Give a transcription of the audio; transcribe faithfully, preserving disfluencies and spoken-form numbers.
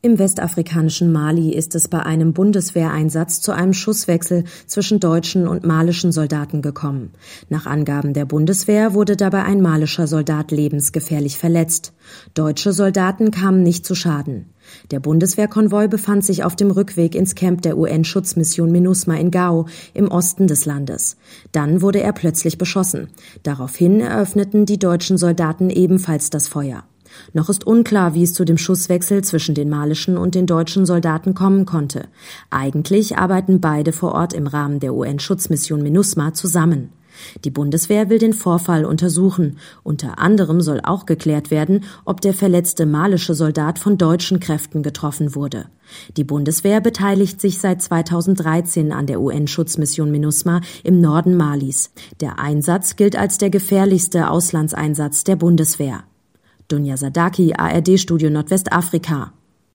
Im westafrikanischen Mali ist es bei einem Bundeswehreinsatz zu einem Schusswechsel zwischen deutschen und malischen Soldaten gekommen. Nach Angaben der Bundeswehr wurde dabei ein malischer Soldat lebensgefährlich verletzt. Deutsche Soldaten kamen nicht zu Schaden. Der Bundeswehrkonvoi befand sich auf dem Rückweg ins Camp der U N-Schutzmission MINUSMA in Gao im Osten des Landes. Dann wurde er plötzlich beschossen. Daraufhin eröffneten die deutschen Soldaten ebenfalls das Feuer. Noch ist unklar, wie es zu dem Schusswechsel zwischen den malischen und den deutschen Soldaten kommen konnte. Eigentlich arbeiten beide vor Ort im Rahmen der U N-Schutzmission MINUSMA zusammen. Die Bundeswehr will den Vorfall untersuchen. Unter anderem soll auch geklärt werden, ob der verletzte malische Soldat von deutschen Kräften getroffen wurde. Die Bundeswehr beteiligt sich seit zweitausenddreizehn an der U N-Schutzmission MINUSMA im Norden Malis. Der Einsatz gilt als der gefährlichste Auslandseinsatz der Bundeswehr. Dunja Sadaki, A R D-Studio Nordwestafrika.